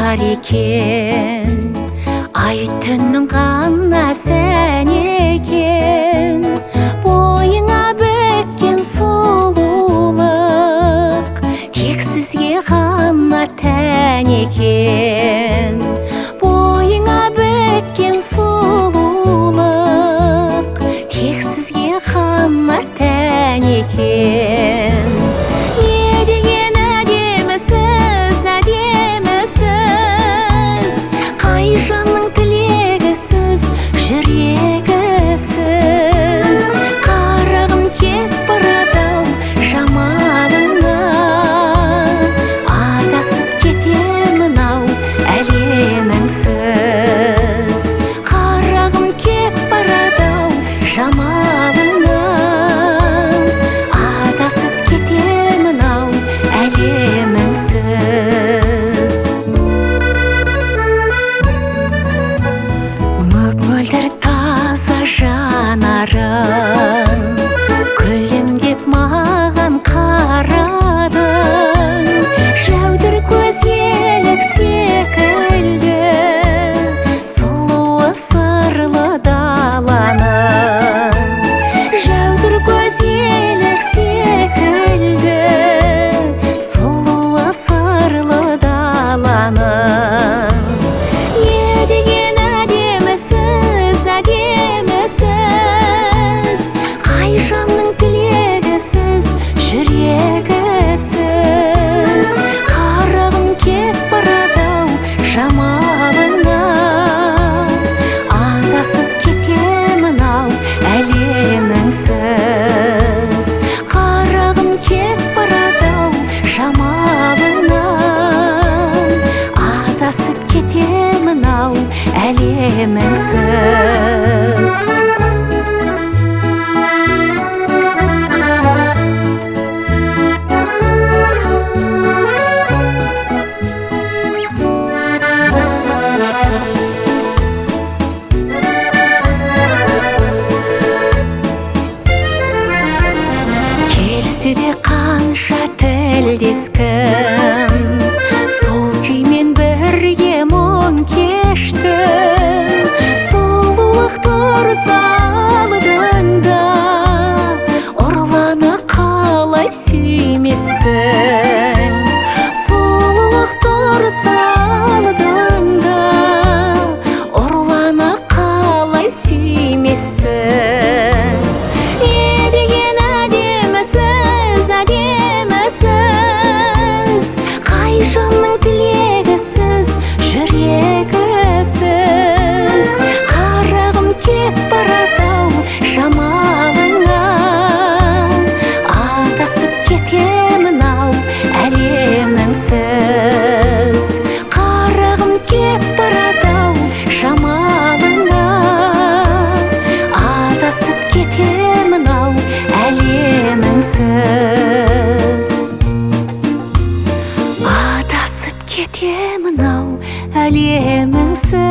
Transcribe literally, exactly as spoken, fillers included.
бар екен, ай түннің ғана сән екен. Бойыңа біткен сұлулық тек сізге ғана тән екен. Бойыңа біткен сұлулық тек сізге ғана тән екен. Не деген әдемісіз, әдемісіз, қай жанның тілегісіз, жүрегісіз. Қарағым кеп барады-ау жамалыңа, адасып кетемін-ау әлеміңсіз. Қарағым кеп барады-ау жамалыңа, адасып кетемін-ау әлеміңсіз. Мөп-мөлдір таза жанарың, күлімдеп маған қарадың. Жәудір көз елік секілді, сұлуы сырлы даланың. Жәудір көз елік секілді, сұлуы сырлы даланың. Не деген әдемісіз, әдемісіз, қай жанның тілегісіз, жүрегісіз. Қарағым кеп барады-ау жамалыңа, адасып кетемін-ау әлеміңсіз. Қарағым кеп барады-ау жамалыңа, адасып кетемін-ау әлеміңсіз. Келсе де қанша тілдес кім, сол күймен бірге мұң кештім. Сұлулық тұрса алдыңда, ұрлана қалай сүймессің. Сұлулық тұрса алдыңда, ұрлана қалай сүймессің. Не деген әдемісіз, әдемісіз, қай жанның тілегісіз, жүрегісіз. Қарағым кеп барады-ау жамалыңа, адасып кетемін-ау әлеміңсіз. Қарағым кеп барады-ау жамалыңа, адасып кетемін-ау әлеміңсіз. Адасып кетемін-ау әлеміңсіз.